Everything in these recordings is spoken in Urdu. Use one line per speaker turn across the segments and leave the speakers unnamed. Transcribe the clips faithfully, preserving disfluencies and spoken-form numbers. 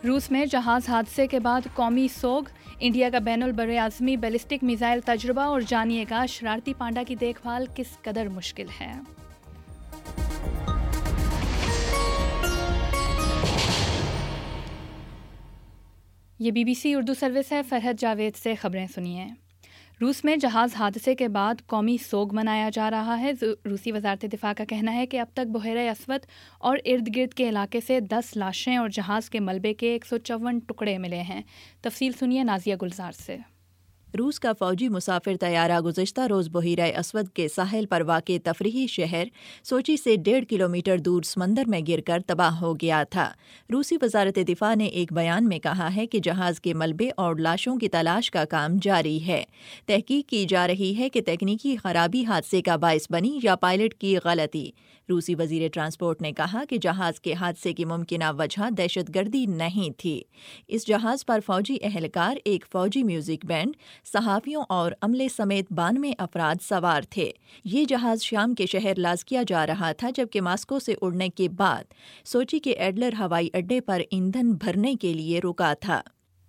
روس میں جہاز حادثے کے بعد قومی سوگ، انڈیا کا بین البراعظمی بیلسٹک میزائل تجربہ، اور جانیے گا شرارتی پانڈا کی دیکھ بھال کس قدر مشکل ہے۔ یہ B B C Urdu service ہے۔ فرحت جاوید سے خبریں سنیے۔ روس میں جہاز حادثے کے بعد قومی سوگ منایا جا رہا ہے۔ روسی وزارت دفاع کا کہنا ہے کہ اب تک بحیرہ اسود اور ارد گرد کے علاقے سے دس لاشیں اور جہاز کے ملبے کے ایک سو چون ٹکڑے ملے ہیں۔ تفصیل سنیے نازیہ گلزار سے۔
روس کا فوجی مسافر طیارہ گزشتہ روز بحیرہ اسود کے ساحل پر واقع تفریحی شہر سوچی سے ڈیڑھ کلومیٹر دور سمندر میں گر کر تباہ ہو گیا تھا۔ روسی وزارت دفاع نے ایک بیان میں کہا ہے کہ جہاز کے ملبے اور لاشوں کی تلاش کا کام جاری ہے۔ تحقیق کی جا رہی ہے کہ تکنیکی خرابی حادثے کا باعث بنی یا پائلٹ کی غلطی۔ روسی وزیر ٹرانسپورٹ نے کہا کہ جہاز کے حادثے کی ممکنہ وجہ دہشت گردی نہیں تھی۔ اس جہاز پر فوجی اہلکار، ایک فوجی میوزک بینڈ، صحافیوں اور عملے سمیت بانوے افراد سوار تھے۔ یہ جہاز شام کے شہر لازکیہ جا رہا تھا، جبکہ ماسکو سے اڑنے کے بعد سوچی کے ایڈلر ہوائی اڈے پر ایندھن بھرنے کے لیے رکا تھا۔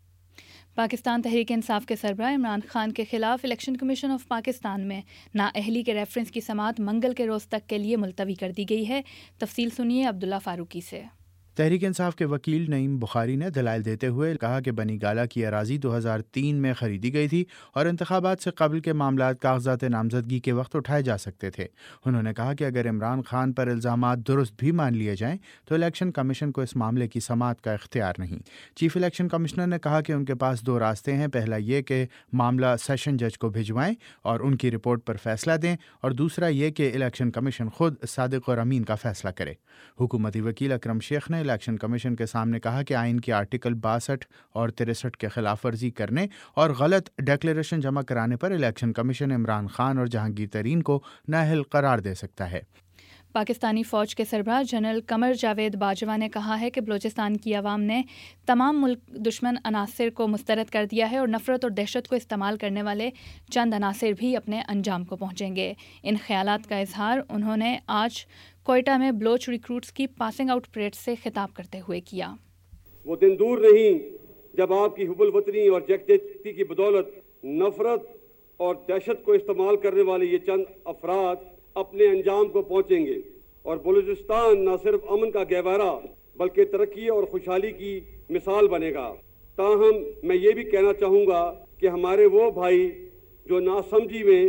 پاکستان تحریک انصاف کے سربراہ عمران خان کے خلاف الیکشن کمیشن آف پاکستان میں نااہلی کے ریفرنس کی سماعت منگل کے روز تک کے لیے ملتوی کر دی گئی ہے۔ تفصیل سنیے عبداللہ فاروقی سے۔
تحریک انصاف کے وکیل نعیم بخاری نے دلائل دیتے ہوئے کہا کہ بنی گالہ کی اراضی دو ہزار تین میں خریدی گئی تھی اور انتخابات سے قبل کے معاملات کاغذات نامزدگی کے وقت اٹھائے جا سکتے تھے۔ انہوں نے کہا کہ اگر عمران خان پر الزامات درست بھی مان لیے جائیں تو الیکشن کمیشن کو اس معاملے کی سماعت کا اختیار نہیں۔ چیف الیکشن کمشنر نے کہا کہ ان کے پاس دو راستے ہیں، پہلا یہ کہ معاملہ سیشن جج کو بھجوائیں اور ان کی رپورٹ پر فیصلہ دیں، اور دوسرا یہ کہ الیکشن کمیشن خود صادق اور امین کا فیصلہ کرے۔ حکومتی وکیل اکرم شیخ نے الیکشن کمیشن کے سامنے کہا کہ آئین کے آرٹیکل باسٹھ اور تریسٹھ کے خلاف ورزی کرنے اور غلط ڈیکلیریشن جمع کرانے پر الیکشن کمیشن عمران خان اور جہانگیر ترین کو نااہل قرار دے سکتا ہے۔
پاکستانی فوج کے سربراہ جنرل قمر جاوید باجوہ نے کہا ہے کہ بلوچستان کی عوام نے تمام ملک دشمن عناصر کو مسترد کر دیا ہے اور نفرت اور دہشت کو استعمال کرنے والے چند عناصر بھی اپنے انجام کو پہنچیں گے۔ ان خیالات کا اظہار انہوں نے آج کوئٹہ میں بلوچ ریکروٹس کی پاسنگ آؤٹ پریڈ سے خطاب کرتے ہوئے کیا۔
وہ دن دور نہیں جب آپ کی حب الوطنی اور یکجہتی کی بدولت نفرت اور دہشت کو استعمال کرنے والے یہ چند افراد اپنے انجام کو پہنچیں گے اور بلوچستان نہ صرف امن کا گہوارہ بلکہ ترقی اور خوشحالی کی مثال بنے گا۔ تاہم میں یہ بھی کہنا چاہوں گا کہ ہمارے وہ بھائی جو ناسمجھی میں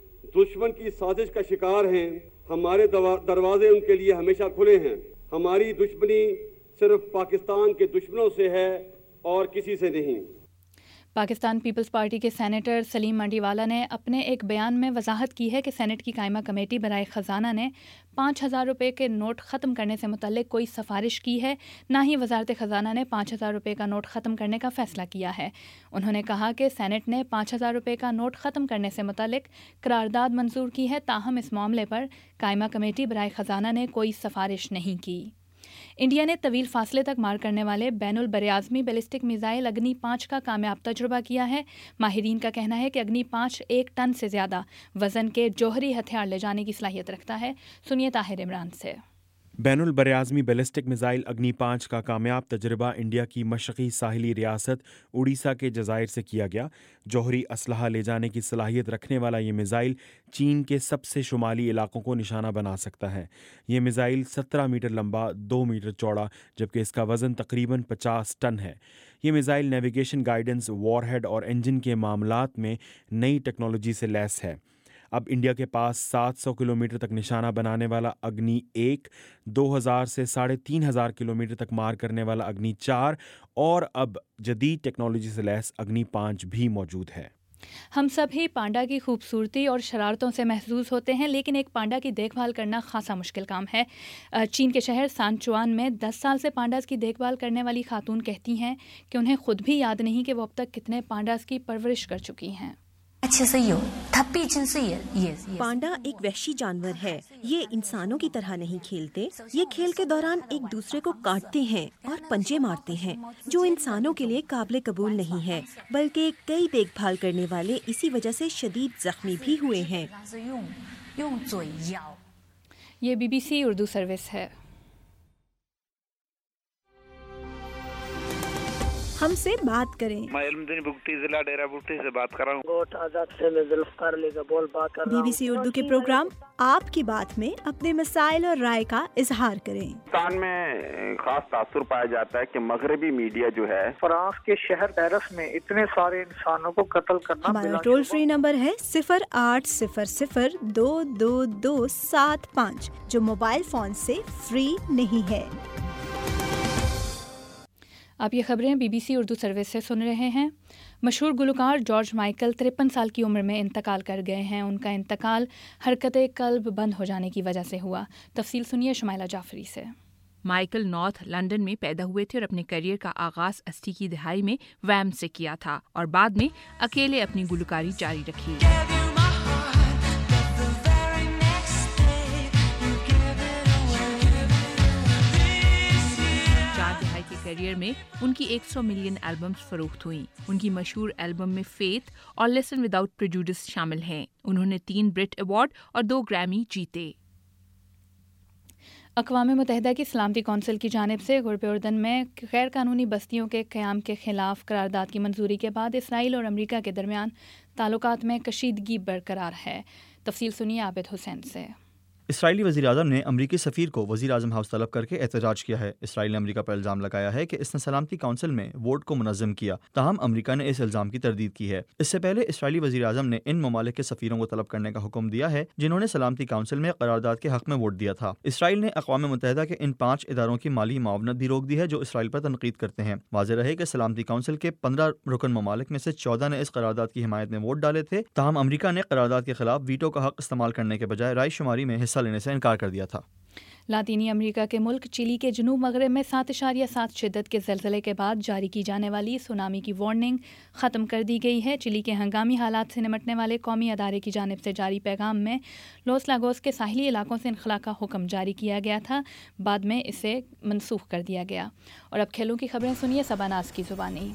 دشمن کی سازش کا شکار ہیں، ہمارے دروازے ان کے لیے ہمیشہ کھلے ہیں۔ ہماری دشمنی صرف پاکستان کے دشمنوں سے ہے اور کسی سے نہیں۔
پاکستان پیپلز پارٹی کے سینیٹر سلیم منڈی والا نے اپنے ایک بیان میں وضاحت کی ہے کہ سینٹ کی قائمہ کمیٹی برائے خزانہ نے پانچ ہزار روپے کے نوٹ ختم کرنے سے متعلق کوئی سفارش کی ہے، نہ ہی وزارت خزانہ نے پانچ ہزار روپے کا نوٹ ختم کرنے کا فیصلہ کیا ہے۔ انہوں نے کہا کہ سینٹ نے پانچ ہزار روپے کا نوٹ ختم کرنے سے متعلق قرارداد منظور کی ہے، تاہم اس معاملے پر قائمہ کمیٹی برائے خزانہ نے کوئی سفارش نہیں کی۔ انڈیا نے طویل فاصلے تک مار کرنے والے بین البراعظمی بیلسٹک میزائل اگنی پانچ کا کامیاب تجربہ کیا ہے۔ ماہرین کا کہنا ہے کہ اگنی پانچ ایک ٹن سے زیادہ وزن کے جوہری ہتھیار لے جانے کی صلاحیت رکھتا ہے۔ سنیے طاہر عمران سے۔
بین البراعظمی بیلسٹک میزائل اگنی پانچ کا کامیاب تجربہ انڈیا کی مشرقی ساحلی ریاست اڑیسہ کے جزائر سے کیا گیا۔ جوہری اسلحہ لے جانے کی صلاحیت رکھنے والا یہ میزائل چین کے سب سے شمالی علاقوں کو نشانہ بنا سکتا ہے۔ یہ میزائل سترہ میٹر لمبا، دو میٹر چوڑا، جبکہ اس کا وزن تقریباً پچاس ٹن ہے۔ یہ missile navigation, guidance, warhead اور انجن کے معاملات میں نئی ٹیکنالوجی سے لیس ہے۔ اب انڈیا کے پاس سات سو کلومیٹر تک نشانہ بنانے والا اگنی ایک، دو ہزار سے ساڑھے تین ہزار کلومیٹر تک مار کرنے والا اگنی چار اور اب جدید ٹیکنالوجی سے لیس اگنی پانچ بھی موجود ہے۔
ہم سب ہی پانڈا کی خوبصورتی اور شرارتوں سے محظوظ ہوتے ہیں، لیکن ایک پانڈا کی دیکھ بھال کرنا خاصا مشکل کام ہے۔ چین کے شہر سانچوان میں دس سال سے پانڈاز کی دیکھ بھال کرنے والی خاتون کہتی ہیں کہ انہیں خود بھی یاد نہیں کہ وہ اب تک کتنے پانڈاز کی پرورش کر چکی ہیں۔
پانڈا ایک وحشی جانور ہے۔ یہ انسانوں کی طرح نہیں کھیلتے۔ یہ کھیل کے دوران ایک دوسرے کو کاٹتے ہیں اور پنجے مارتے ہیں، جو انسانوں کے لیے قابل قبول نہیں ہے، بلکہ کئی دیکھ بھال کرنے والے اسی وجہ سے شدید زخمی بھی ہوئے ہیں۔
یہ B B C Urdu service ہے۔
ہم سے بات کریں۔
میں علمدین بگٹی ضلع ڈیرہ بگٹی سے بات کر رہا ہوں۔
گوٹ آزاد سے میں ذوالفقار علی کا بول بات کر رہا ہوں۔
بی بی سی اردو کے پروگرام آپ کی بات میں اپنے مسائل اور رائے کا اظہار کریں۔
پاکستان میں خاص تاثر پایا جاتا ہے کہ مغربی میڈیا جو ہے
فرانس کے شہر پیرس میں اتنے سارے انسانوں کو قتل کرنا۔
ہمارا ٹول فری نمبر ہے صفر آٹھ صفر صفر دو دو دو سات پانچ جو موبائل فون سے فری نہیں ہے۔
آپ یہ خبریں B B C Urdu service سے سن رہے ہیں۔ مشہور گلوکار جارج مائیکل ترپن سال کی عمر میں انتقال کر گئے ہیں۔ ان کا انتقال حرکت قلب بند ہو جانے کی وجہ سے ہوا۔ تفصیل سنیے شمائلہ جعفری سے۔
مائیکل نارتھ لنڈن میں پیدا ہوئے تھے اور اپنے کیریئر کا آغاز اسی کی دہائی میں ویم سے کیا تھا اور بعد میں اکیلے اپنی گلوکاری جاری رکھی۔ کیریئر میں ان کی ایک سو ملین البمز فروخت ہوئیں۔ ان کی مشہور البم میں فیتھ اور لسن وداؤٹ پریجوڈس شامل ہیں۔ انہوں نے تین برٹ ایوارڈ اور دو گریمی جیتے۔
اقوام متحدہ کی سلامتی کونسل کی جانب سے غرب اردن میں غیر قانونی بستیوں کے قیام کے خلاف قرارداد کی منظوری کے بعد اسرائیل اور امریکہ کے درمیان تعلقات میں کشیدگی برقرار ہے۔ تفصیل سنیے عابد حسین سے۔
اسرائیلی وزیر اعظم نے امریکی سفیر کو وزیر اعظم ہاؤس طلب کر کے احتجاج کیا ہے۔ اسرائیل نے امریکہ پر الزام لگایا ہے کہ اس نے سلامتی کونسل میں ووٹ کو منظم کیا، تاہم امریکہ نے اس الزام کی تردید کی ہے۔ اس سے پہلے اسرائیلی وزیر اعظم نے ان ممالک کے سفیروں کو طلب کرنے کا حکم دیا ہے جنہوں نے سلامتی کونسل میں قرارداد کے حق میں ووٹ دیا تھا۔ اسرائیل نے اقوام متحدہ کے ان پانچ اداروں کی مالی معاونت بھی روک دی ہے جو اسرائیل پر تنقید کرتے ہیں۔ واضح رہے کہ سلامتی کونسل کے پندرہ رکن ممالک میں سے چودہ نے اس قرارداد کی حمایت میں ووٹ ڈالے تھے، تاہم امریکہ نے قرارداد کے خلاف ویٹو کا حق استعمال کرنے کے بجائے رائے شماری میں حصہ لینے سے انکار کر دیا تھا۔
لاطینی امریکہ کے ملک چلی کے جنوب مغرب میں سات اشاریہ سات شدت کے زلزلے کے بعد جاری کی جانے والی سونامی کی وارننگ ختم کر دی گئی ہے۔ چلی کے ہنگامی حالات سے نمٹنے والے قومی ادارے کی جانب سے جاری پیغام میں لوس لاگوس کے ساحلی علاقوں سے انخلا کا حکم جاری کیا گیا تھا، بعد میں اسے منسوخ کر دیا گیا۔ اور اب کھیلوں کی خبریں سنیے سباناز کی زبانی۔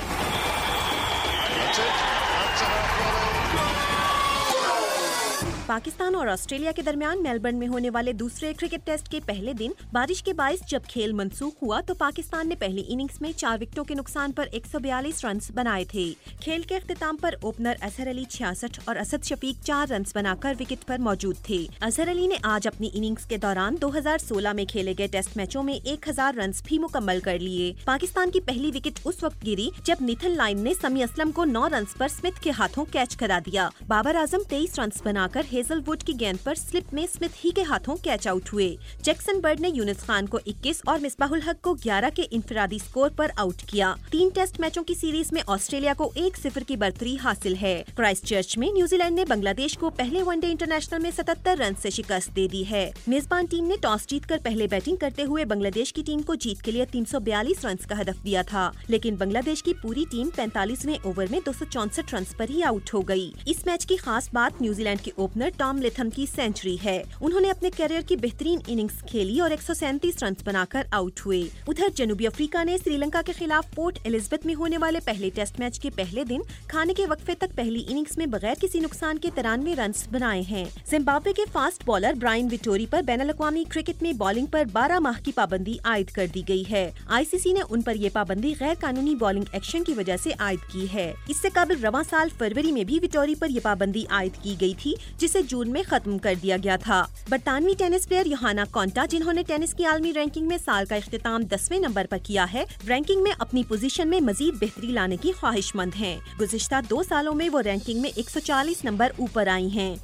پاکستان اور آسٹریلیا کے درمیان میلبرن میں ہونے والے دوسرے کرکٹ ٹیسٹ کے پہلے دن بارش کے باعث جب کھیل منسوخ ہوا تو پاکستان نے پہلی اننگز میں چار وکٹوں کے نقصان پر ایک سو بیالیس رنز بنائے تھے۔ کھیل کے اختتام پر اوپنر اظہر علی چھیاسٹھ اور اسد شفیق چار رنز بنا کر وکٹ پر موجود تھے۔ اظہر علی نے آج اپنی اننگز کے دوران دو ہزار سولہ میں کھیلے گئے ٹیسٹ میچوں میں ایک ہزار رنز بھی مکمل کر لیے۔ پاکستان کی پہلی وکٹ اس وقت گری جب نیتھن لائن نے سمی اسلم کو نو رنز پر اسمتھ کے ہاتھوں کیچ کرا دیا۔ بابر اعظم تیئیس رنز بنا کر ہیزل ووڈ کی گیند پر سلپ میں اسمتھ ہی کے ہاتھوں کیچ آؤٹ ہوئے۔ جیکسن برڈ نے یونس خان کو اکیس اور مصباح الحق کو گیارہ کے انفرادی سکور پر آؤٹ کیا۔ تین ٹیسٹ میچوں کی سیریز میں آسٹریلیا کو ایک صفر کی برتری حاصل ہے۔ کرائسٹ چرچ میں نیوزی لینڈ نے بنگلہ دیش کو پہلے ون ڈے انٹرنیشنل میں ستتر رن سے شکست دے دی ہے۔ میزبان ٹیم نے ٹاس جیت کر پہلے بیٹنگ کرتے ہوئے بنگلہ دیش کی ٹیم کو جیت کے لیے تین سو بیالیس رنز کا ہدف دیا تھا، لیکن بنگلہ دیش کی پوری ٹیم پینتالیسویں اوور میں دو سو چونسٹھ رنز پر ہی آؤٹ ہو گئی۔ اس میچ کی خاص بات نیوزی لینڈ کے اوپنر ٹام لیتھم کی سینچری ہے۔ انہوں نے اپنے کیریئر کی بہترین اننگز کھیلی اور ایک سو سینتیس رنز بنا کر آؤٹ ہوئے۔ ادھر جنوبی افریقہ نے سری لنکا کے خلاف پورٹ الزبتھ میں ہونے والے پہلے ٹیسٹ میچ کے پہلے دن کھانے کے وقفے تک پہلی اننگز میں بغیر کسی نقصان کے ترانوے رنز بنائے ہیں۔ زمبابوے کے فاسٹ بالر برائن وٹوری پر بین الاقوامی کرکٹ میں بالنگ پر بارہ ماہ کی پابندی عائد کر دی گئی ہے۔ آئی سی سی نے ان پر یہ پابندی غیر قانونی بالنگ ایکشن کی وجہ سے عائد کی ہے۔ اس سے قبل رواں سال فروری میں بھی وٹوری پر یہ پابندی عائد کی گئی تھی، جسے جون میں ختم کر دیا گیا تھا۔ برطانوی ٹینس پلیئر یوہانا کونٹا، جنہوں نے ٹینس کی عالمی رینکنگ میں سال کا اختتام دسویں نمبر پر کیا ہے، رینکنگ میں اپنی پوزیشن میں مزید بہتری لانے کی خواہش مند ہیں۔ گزشتہ دو سالوں میں وہ رینکنگ میں ایک سو چالیس نمبر اوپر آئی ہیں۔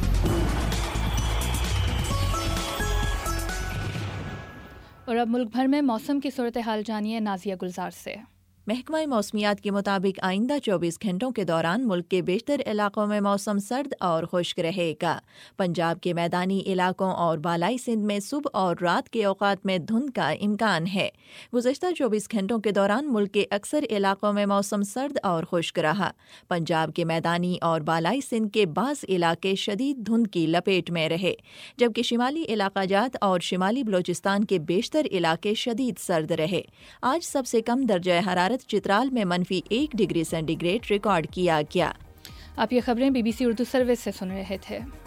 اور اب ملک بھر میں موسم کی صورتحال جانیے نازیہ گلزار سے۔
محکمہ موسمیات کے مطابق آئندہ چوبیس گھنٹوں کے دوران ملک کے بیشتر علاقوں میں موسم سرد اور خشک رہے گا۔ پنجاب کے میدانی علاقوں اور بالائی سندھ میں صبح اور رات کے اوقات میں دھند کا امکان ہے۔ گزشتہ چوبیس گھنٹوں کے دوران ملک کے اکثر علاقوں میں موسم سرد اور خشک رہا۔ پنجاب کے میدانی اور بالائی سندھ کے بعض علاقے شدید دھند کی لپیٹ میں رہے، جبکہ شمالی علاقہ جات اور شمالی بلوچستان کے بیشتر علاقے شدید سرد رہے۔ آج سب سے کم درجہ حرارت چترال میں منفی ایک ڈگری سینٹی گریڈ ریکارڈ کیا گیا۔
آپ یہ خبریں B B C Urdu service سے سن رہے تھے۔